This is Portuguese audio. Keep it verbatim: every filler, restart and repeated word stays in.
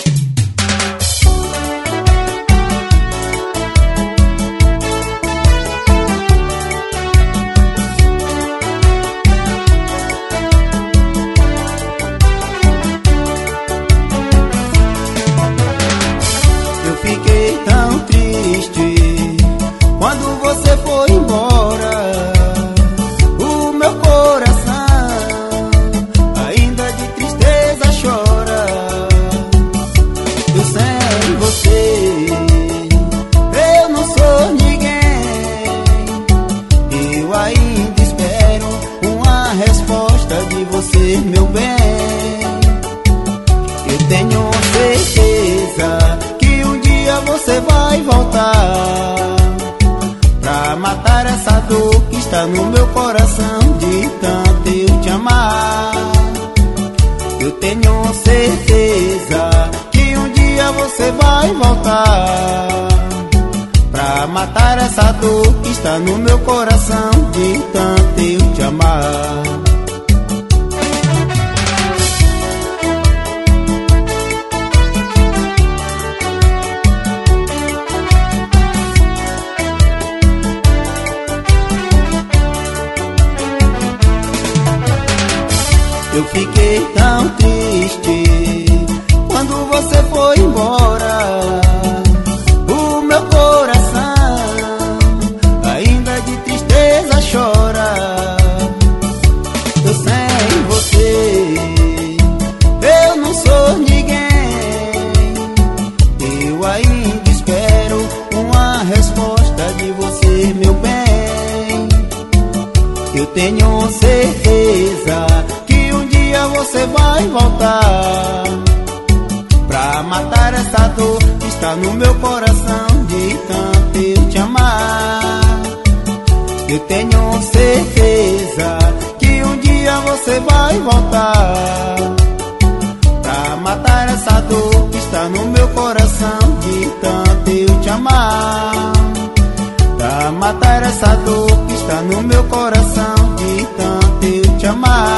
Fiquei tão triste quando você foi embora. O meu coração ainda de tristeza chora. Eu sem você, eu não sou ninguém. Eu ainda espero uma resposta de você, meu bem. Eu tenho certeza você vai voltar pra matar essa dor que está no meu coração de tanto eu te amar. Eu tenho certeza que um dia você vai voltar pra matar essa dor que está no meu coração de tanto eu te amar. Eu fiquei tão triste quando você foi embora. O meu coração ainda de tristeza chora. Eu sem você, eu não sou ninguém. Eu ainda espero uma resposta de você, meu bem. Eu tenho certeza você vai voltar pra matar essa dor que está no meu coração de tanto eu te amar. Eu tenho certeza que um dia você vai voltar pra matar essa dor que está no meu coração de tanto eu te amar. Pra matar essa dor que está no meu coração de tanto eu te amar.